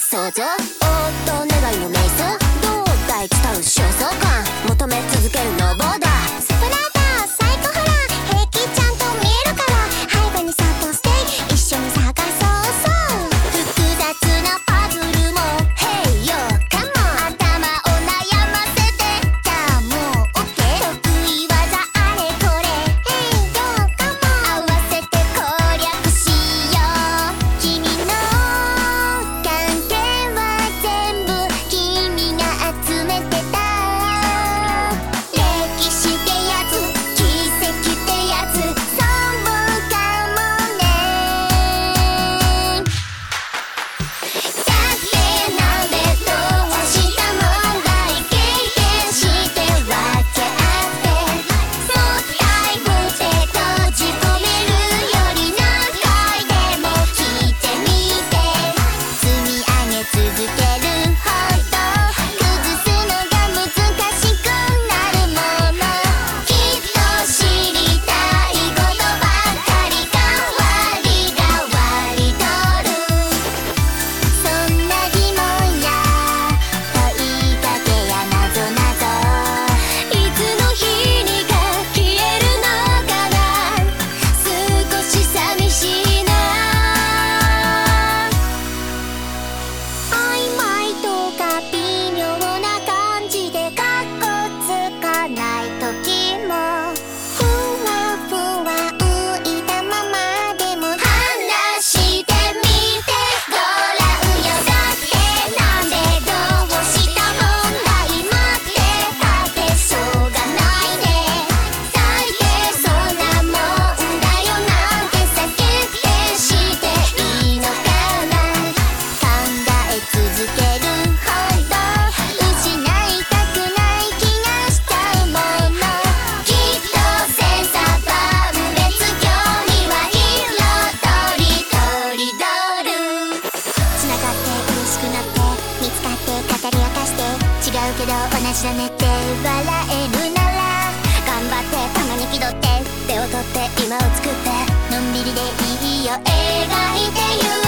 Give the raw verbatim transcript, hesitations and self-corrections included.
想像夫願いの瞑想どうだい伝う焦燥感求め続けるノーボーダースプラダーサイコホラー平気ちゃんと見えるから背後にサッとステイ一緒に探そうそう複雑なパズルも Hey yo come on 頭を悩ませてじゃあもう OK 得意技あれこれ Hey yo come on 合わせて攻略しよう君の関係は全部君が集めてた歴史ってやつ奇跡ってやつそうかもねだってなんでどうした問題経験して分け合ってもったいぶって閉じ込めるより何回でも聞いてみて積み上げ続けるほど崩すのが難しくなるものきっと知りたいことばかり変わり変わりとるそんな疑問や問いかけやなぞなぞいつの日にか消えるのかな少し寂しいな曖昧とか微妙な感じでカッコつかない時もふわふわ浮いたままでも話してみてごらんよだってなんでどうした問題待ってたってしょうがないね最低そんなもんだよなんて叫ってしていいのかな考え続けるほど失いたくない気がしちゃうものきっと千差万別今日には彩りとりどるつながって嬉しくなって見つかって語り明かして違うけど同じだねって笑えるなら頑張ってたまに気取って手を取って今を作ってのんびりでいいよ描いてゆ